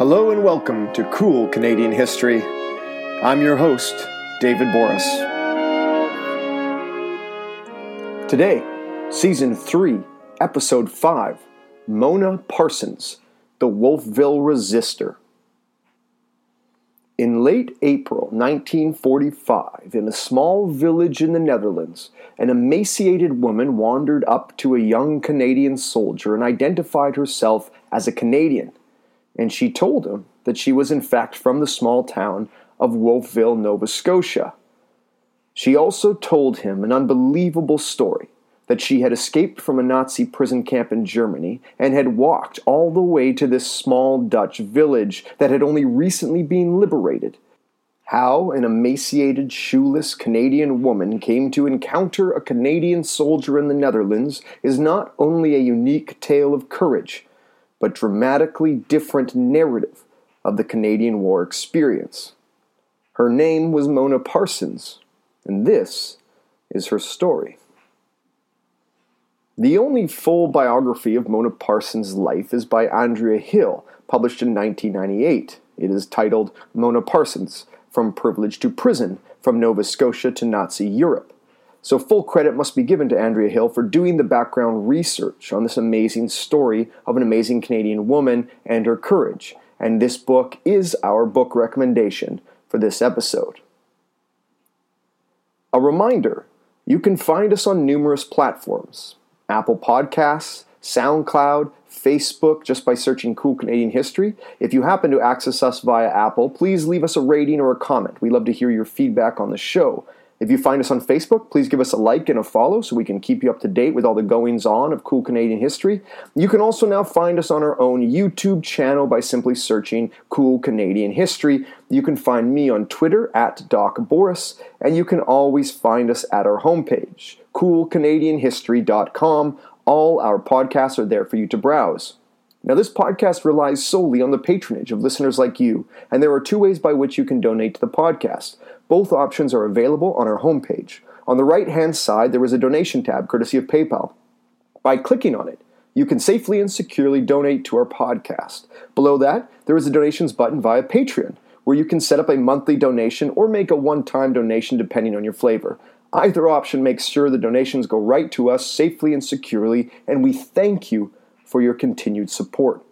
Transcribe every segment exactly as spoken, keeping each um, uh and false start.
Hello and welcome to Cool Canadian History. I'm your host, David Boris. Today, Season three, Episode five, Mona Parsons, the Wolfville Resistor. In late April nineteen forty-five, in a small village in the Netherlands, an emaciated woman wandered up to a young Canadian soldier and identified herself as a Canadian. And she told him that she was in fact from the small town of Wolfville, Nova Scotia. She also told him an unbelievable story, that she had escaped from a Nazi prison camp in Germany and had walked all the way to this small Dutch village that had only recently been liberated. How an emaciated, shoeless Canadian woman came to encounter a Canadian soldier in the Netherlands is not only a unique tale of courage, but dramatically different narrative of the Canadian War experience. Her name was Mona Parsons, and this is her story. The only full biography of Mona Parsons' life is by Andrea Hill, published in nineteen ninety-eight. It is titled Mona Parsons, From Privilege to Prison, From Nova Scotia to Nazi Europe. So full credit must be given to Andrea Hill for doing the background research on this amazing story of an amazing Canadian woman and her courage. And this book is our book recommendation for this episode. A reminder, you can find us on numerous platforms. Apple Podcasts, SoundCloud, Facebook, just by searching Cool Canadian History. If you happen to access us via Apple, please leave us a rating or a comment. We love to hear your feedback on the show. If you find us on Facebook, please give us a like and a follow so we can keep you up to date with all the goings-on of Cool Canadian History. You can also now find us on our own YouTube channel by simply searching Cool Canadian History. You can find me on Twitter at Doc Boris, and you can always find us at our homepage, cool canadian history dot com. All our podcasts are there for you to browse. Now, this podcast relies solely on the patronage of listeners like you, and there are two ways by which you can donate to the podcast. Both options are available on our homepage. On the right-hand side, there is a donation tab courtesy of PayPal. By clicking on it, you can safely and securely donate to our podcast. Below that, there is a donations button via Patreon, where you can set up a monthly donation or make a one-time donation depending on your flavor. Either option makes sure the donations go right to us safely and securely, and we thank you for your continued support.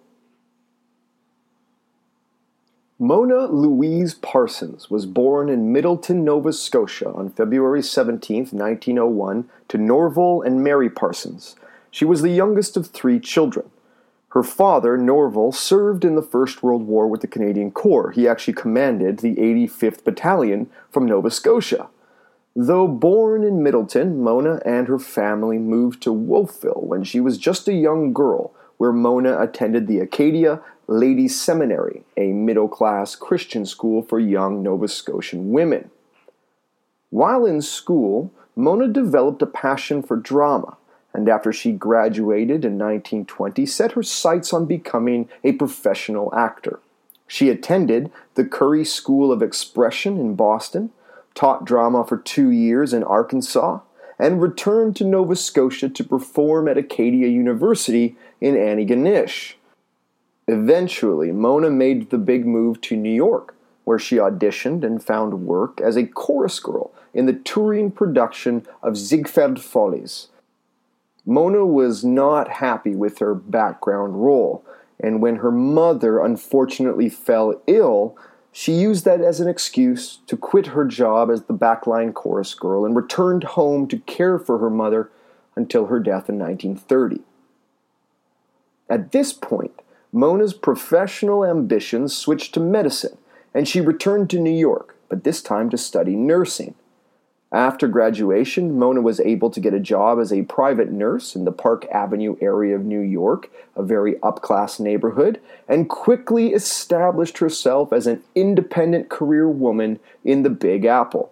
Mona Louise Parsons was born in Middleton, Nova Scotia on February seventeenth, nineteen oh one, to Norval and Mary Parsons. She was the youngest of three children. Her father, Norval, served in the First World War with the Canadian Corps. He actually commanded the eighty-fifth Battalion from Nova Scotia. Though born in Middleton, Mona and her family moved to Wolfville when she was just a young girl, where Mona attended the Acadia Ladies' Seminary, a middle-class Christian school for young Nova Scotian women. While in school, Mona developed a passion for drama, and after she graduated in nineteen twenty, set her sights on becoming a professional actor. She attended the Curry School of Expression in Boston, taught drama for two years in Arkansas, and returned to Nova Scotia to perform at Acadia University in Antigonish. Eventually, Mona made the big move to New York, where she auditioned and found work as a chorus girl in the touring production of Ziegfeld Follies. Mona was not happy with her background role, and when her mother unfortunately fell ill, she used that as an excuse to quit her job as the backline chorus girl and returned home to care for her mother until her death in nineteen thirty. At this point, Mona's professional ambitions switched to medicine, and she returned to New York, but this time to study nursing. After graduation, Mona was able to get a job as a private nurse in the Park Avenue area of New York, a very upclass neighborhood, and quickly established herself as an independent career woman in the Big Apple.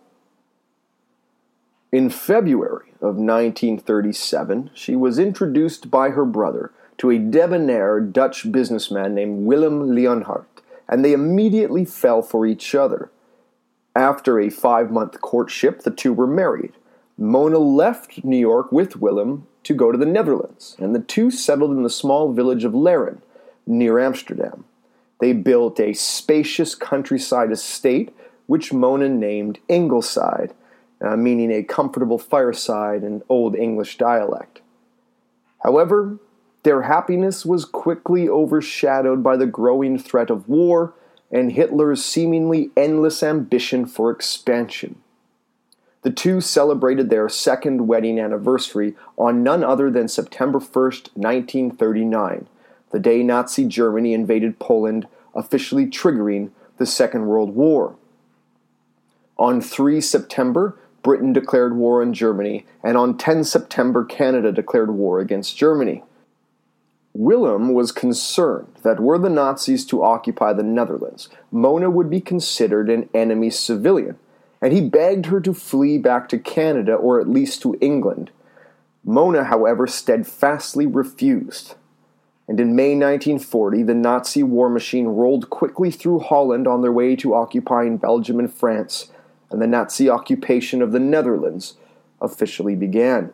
In February of nineteen thirty-seven, she was introduced by her brother to a debonair Dutch businessman named Willem Leonhardt, and they immediately fell for each other. After a five-month courtship, the two were married. Mona left New York with Willem to go to the Netherlands, and the two settled in the small village of Laren, near Amsterdam. They built a spacious countryside estate, which Mona named Ingleside, uh, meaning a comfortable fireside in Old English dialect. However, their happiness was quickly overshadowed by the growing threat of war and Hitler's seemingly endless ambition for expansion. The two celebrated their second wedding anniversary on none other than September first, nineteen thirty-nine, the day Nazi Germany invaded Poland, officially triggering the Second World War. On the third of September, Britain declared war on Germany, and on the tenth of September, Canada declared war against Germany. Willem was concerned that were the Nazis to occupy the Netherlands, Mona would be considered an enemy civilian, and he begged her to flee back to Canada or at least to England. Mona, however, steadfastly refused. And in May nineteen forty, the Nazi war machine rolled quickly through Holland on their way to occupying Belgium and France, and the Nazi occupation of the Netherlands officially began.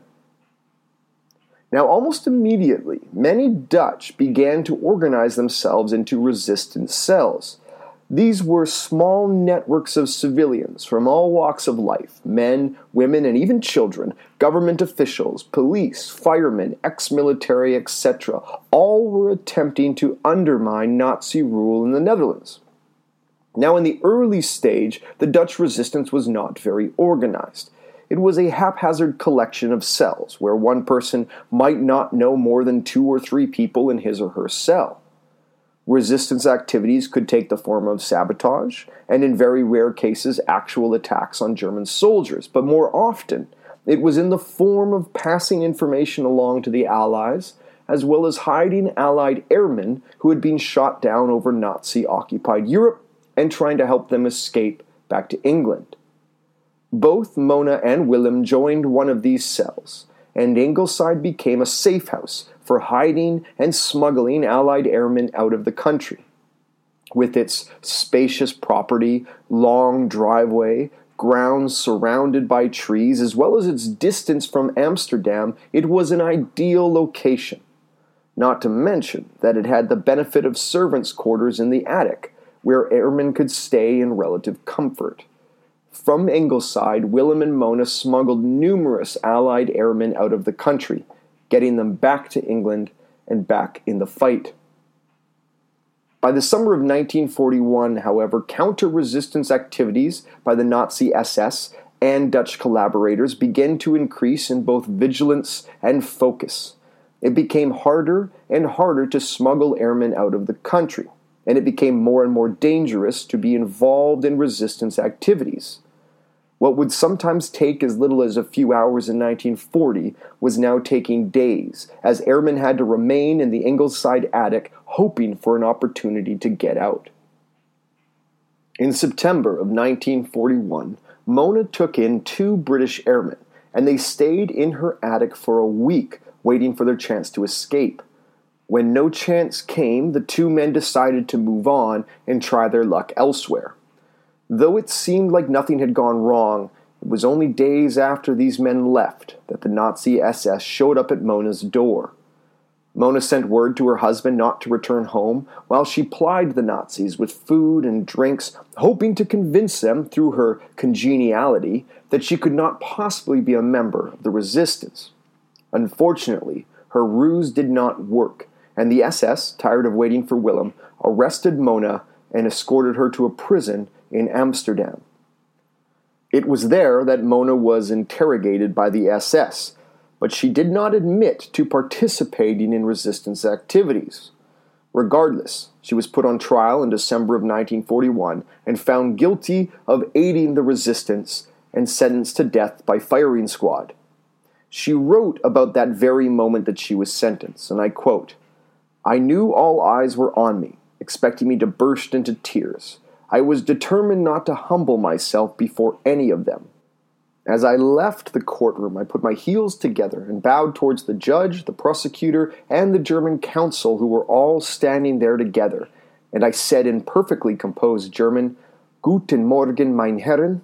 Now, almost immediately, many Dutch began to organize themselves into resistance cells. These were small networks of civilians from all walks of life, men, women, and even children, government officials, police, firemen, ex-military, et cetera. All were attempting to undermine Nazi rule in the Netherlands. Now, in the early stage, the Dutch resistance was not very organized. It was a haphazard collection of cells, where one person might not know more than two or three people in his or her cell. Resistance activities could take the form of sabotage, and in very rare cases, actual attacks on German soldiers. But more often, it was in the form of passing information along to the Allies, as well as hiding Allied airmen who had been shot down over Nazi-occupied Europe and trying to help them escape back to England. Both Mona and Willem joined one of these cells, and Ingleside became a safe house for hiding and smuggling Allied airmen out of the country. With its spacious property, long driveway, grounds surrounded by trees, as well as its distance from Amsterdam, it was an ideal location. Not to mention that it had the benefit of servants' quarters in the attic, where airmen could stay in relative comfort. From Ingleside, Willem and Mona smuggled numerous Allied airmen out of the country, getting them back to England and back in the fight. By the summer of nineteen forty-one, however, counter-resistance activities by the Nazi S S and Dutch collaborators began to increase in both vigilance and focus. It became harder and harder to smuggle airmen out of the country, and it became more and more dangerous to be involved in resistance activities. What would sometimes take as little as a few hours in nineteen forty was now taking days, as airmen had to remain in the Ingleside attic hoping for an opportunity to get out. In September of nineteen forty-one, Mona took in two British airmen, and they stayed in her attic for a week, waiting for their chance to escape. When no chance came, the two men decided to move on and try their luck elsewhere. Though it seemed like nothing had gone wrong, it was only days after these men left that the Nazi S S showed up at Mona's door. Mona sent word to her husband not to return home while she plied the Nazis with food and drinks, hoping to convince them through her congeniality that she could not possibly be a member of the resistance. Unfortunately, her ruse did not work, and the S S, tired of waiting for Willem, arrested Mona and escorted her to a prison in Amsterdam. It was there that Mona was interrogated by the S S, but she did not admit to participating in resistance activities. Regardless, she was put on trial in December of nineteen forty-one and found guilty of aiding the resistance and sentenced to death by firing squad. She wrote about that very moment that she was sentenced, and I quote, "I knew all eyes were on me, expecting me to burst into tears. I was determined not to humble myself before any of them. As I left the courtroom, I put my heels together and bowed towards the judge, the prosecutor, and the German counsel who were all standing there together, and I said in perfectly composed German, 'Guten Morgen, mein Herren.'"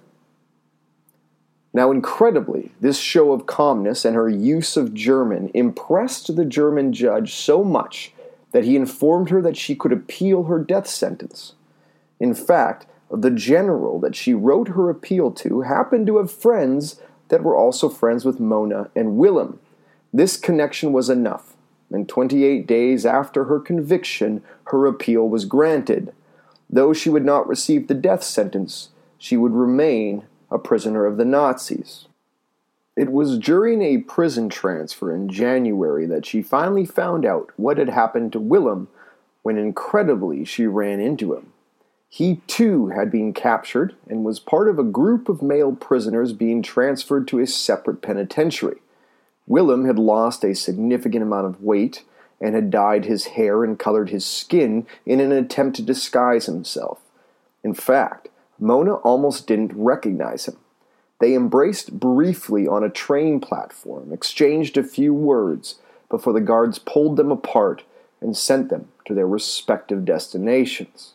Now, incredibly, this show of calmness and her use of German impressed the German judge so much that he informed her that she could appeal her death sentence. In fact, the general that she wrote her appeal to happened to have friends that were also friends with Mona and Willem. This connection was enough, and twenty-eight days after her conviction, her appeal was granted. Though she would not receive the death sentence, she would remain a prisoner of the Nazis. It was during a prison transfer in January that she finally found out what had happened to Willem when incredibly she ran into him. He too had been captured and was part of a group of male prisoners being transferred to a separate penitentiary. Willem had lost a significant amount of weight and had dyed his hair and colored his skin in an attempt to disguise himself. In fact, Mona almost didn't recognize him. They embraced briefly on a train platform, exchanged a few words, before the guards pulled them apart and sent them to their respective destinations.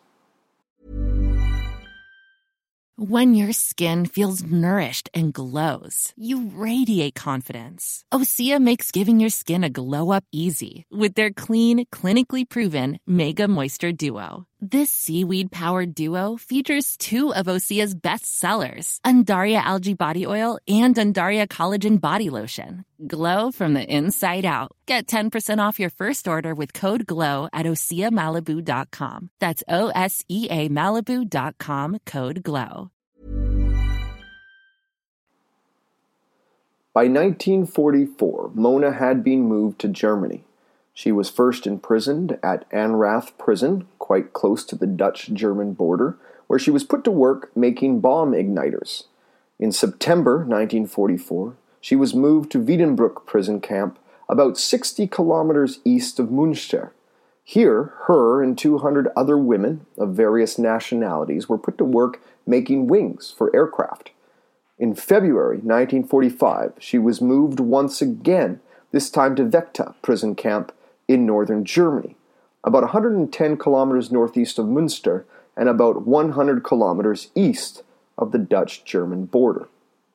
When your skin feels nourished and glows, you radiate confidence. Osea makes giving your skin a glow-up easy with their clean, clinically proven Mega Moisture Duo. This seaweed-powered duo features two of Osea's best sellers, Undaria Algae Body Oil and Undaria Collagen Body Lotion. Glow from the inside out. Get ten percent off your first order with code GLOW at osea malibu dot com. That's O S E A Malibu dot com, code GLOW. By nineteen forty-four, Mona had been moved to Germany. She was first imprisoned at Anrath Prison, quite close to the Dutch-German border, where she was put to work making bomb igniters. In September nineteen forty-four, she was moved to Wiedenbrück prison camp, about sixty kilometers east of Münster. Here, her and two hundred other women of various nationalities were put to work making wings for aircraft. In February nineteen forty-five, she was moved once again, this time to Vechta prison camp in northern Germany, about one hundred ten kilometers northeast of Münster and about one hundred kilometers east of the Dutch-German border.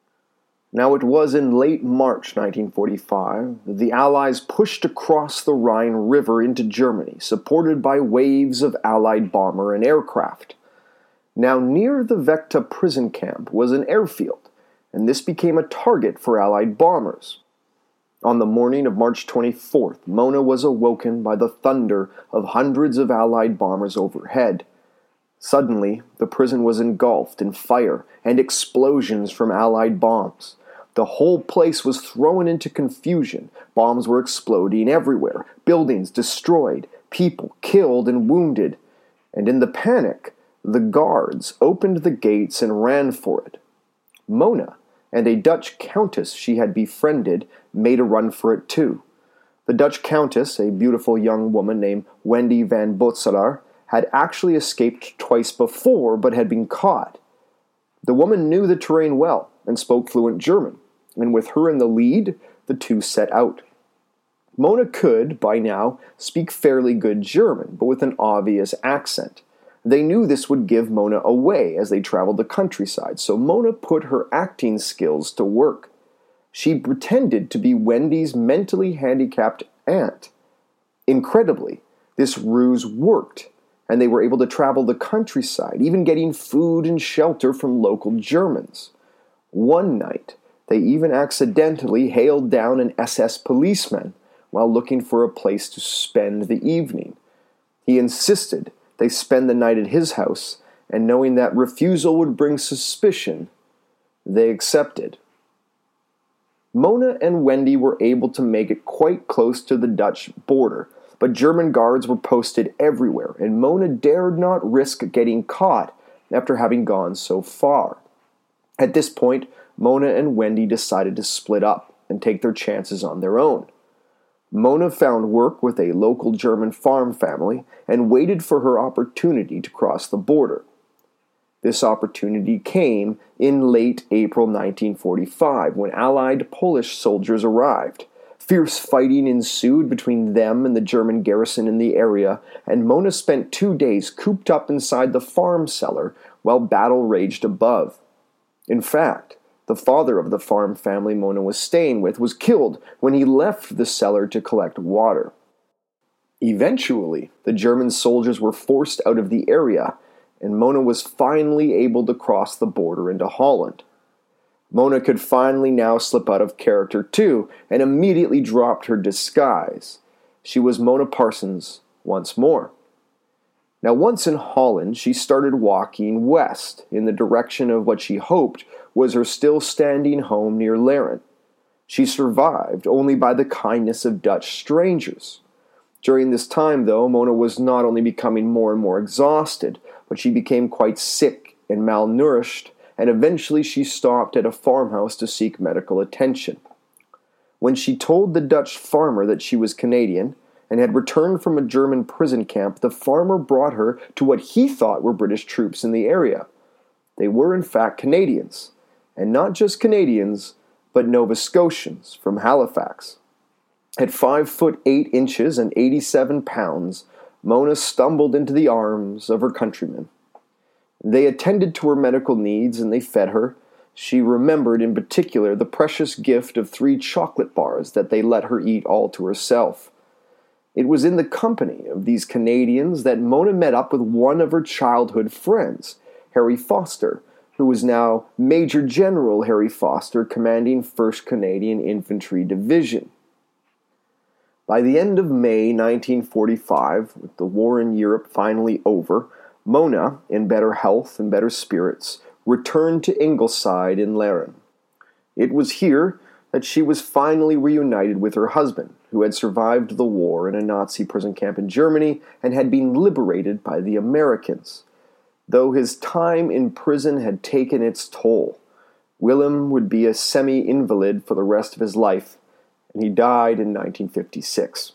Now it was in late March nineteen forty-five that the Allies pushed across the Rhine River into Germany, supported by waves of Allied bomber and aircraft. Now near the Vechta prison camp was an airfield, and this became a target for Allied bombers. On the morning of March twenty-fourth, Mona was awoken by the thunder of hundreds of Allied bombers overhead. Suddenly, the prison was engulfed in fire and explosions from Allied bombs. The whole place was thrown into confusion. Bombs were exploding everywhere, buildings destroyed, people killed and wounded. And in the panic, the guards opened the gates and ran for it. Mona and a Dutch countess she had befriended made a run for it too. The Dutch countess, a beautiful young woman named Wendy van Botselaar, had actually escaped twice before but had been caught. The woman knew the terrain well and spoke fluent German, and with her in the lead, the two set out. Mona could, by now, speak fairly good German, but with an obvious accent. They knew this would give Mona away as they traveled the countryside, so Mona put her acting skills to work. She pretended to be Wendy's mentally handicapped aunt. Incredibly, this ruse worked, and they were able to travel the countryside, even getting food and shelter from local Germans. One night, they even accidentally hailed down an S S policeman while looking for a place to spend the evening. He insisted they spend the night at his house, and knowing that refusal would bring suspicion, they accepted. Mona and Wendy were able to make it quite close to the Dutch border, but German guards were posted everywhere, and Mona dared not risk getting caught after having gone so far. At this point, Mona and Wendy decided to split up and take their chances on their own. Mona found work with a local German farm family and waited for her opportunity to cross the border. This opportunity came in late April nineteen forty-five when Allied Polish soldiers arrived. Fierce fighting ensued between them and the German garrison in the area, and Mona spent two days cooped up inside the farm cellar while battle raged above. In fact, the father of the farm family Mona was staying with was killed when he left the cellar to collect water. Eventually, the German soldiers were forced out of the area, and Mona was finally able to cross the border into Holland. Mona could finally now slip out of character too, and immediately dropped her disguise. She was Mona Parsons once more. Now, once in Holland, she started walking west in the direction of what she hoped was her still standing home near Laren. She survived only by the kindness of Dutch strangers. During this time, though, Mona was not only becoming more and more exhausted, but she became quite sick and malnourished, and eventually she stopped at a farmhouse to seek medical attention. When she told the Dutch farmer that she was Canadian and had returned from a German prison camp, the farmer brought her to what he thought were British troops in the area. They were, in fact, Canadians, and not just Canadians, but Nova Scotians from Halifax. At five foot eight inches and eighty-seven pounds, Mona stumbled into the arms of her countrymen. They attended to her medical needs and they fed her. She remembered in particular the precious gift of three chocolate bars that they let her eat all to herself. It was in the company of these Canadians that Mona met up with one of her childhood friends, Harry Foster, who was now Major General Harry Foster, commanding first Canadian Infantry Division. By the end of May nineteen forty-five, with the war in Europe finally over, Mona, in better health and better spirits, returned to Ingleside in Laren. It was here that she was finally reunited with her husband, who had survived the war in a Nazi prison camp in Germany and had been liberated by the Americans. Though his time in prison had taken its toll, Willem would be a semi-invalid for the rest of his life, and he died in nineteen fifty-six.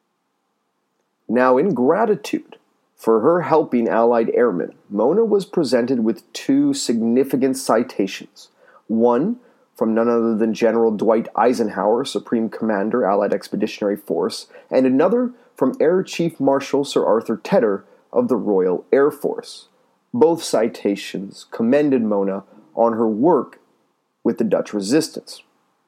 Now, in gratitude for her helping Allied airmen, Mona was presented with two significant citations. One from none other than General Dwight Eisenhower, Supreme Commander, Allied Expeditionary Force, and another from Air Chief Marshal Sir Arthur Tedder of the Royal Air Force. Both citations commended Mona on her work with the Dutch resistance.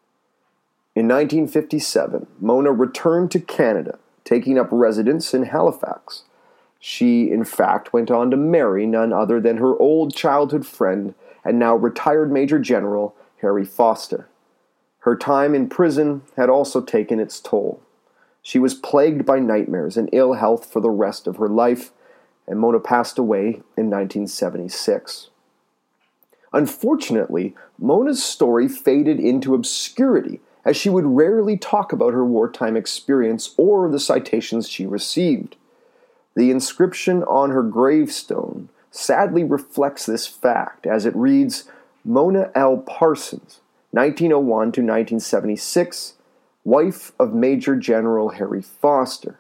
In nineteen fifty-seven, Mona returned to Canada, taking up residence in Halifax. She, in fact, went on to marry none other than her old childhood friend and now retired Major General Harry Foster. Her time in prison had also taken its toll. She was plagued by nightmares and ill health for the rest of her life, and Mona passed away in nineteen seventy-six. Unfortunately, Mona's story faded into obscurity, as she would rarely talk about her wartime experience or the citations she received. The inscription on her gravestone sadly reflects this fact, as it reads, Mona L. Parsons, nineteen oh one to nineteen seventy-six, wife of Major General Harry Foster.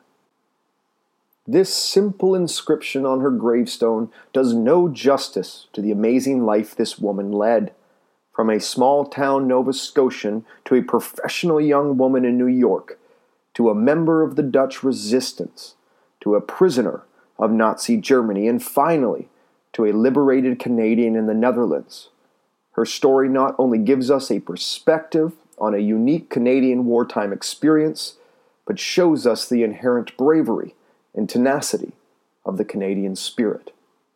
This simple inscription on her gravestone does no justice to the amazing life this woman led. From a small-town Nova Scotian to a professional young woman in New York, to a member of the Dutch resistance, to a prisoner of Nazi Germany, and finally, to a liberated Canadian in the Netherlands. Her story not only gives us a perspective on a unique Canadian wartime experience, but shows us the inherent bravery and tenacity of the Canadian spirit.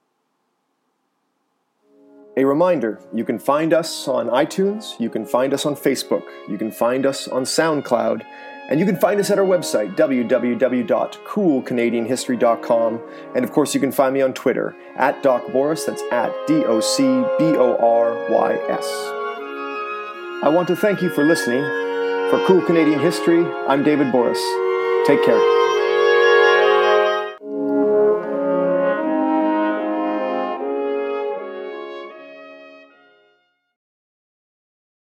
A reminder, you can find us on iTunes, you can find us on Facebook, you can find us on SoundCloud, and you can find us at our website, w w w dot cool canadian history dot com, and of course you can find me on Twitter, at Doc Boris, that's at D O C B O R Y S. I want to thank you for listening. For Cool Canadian History, I'm David Boris. Take care.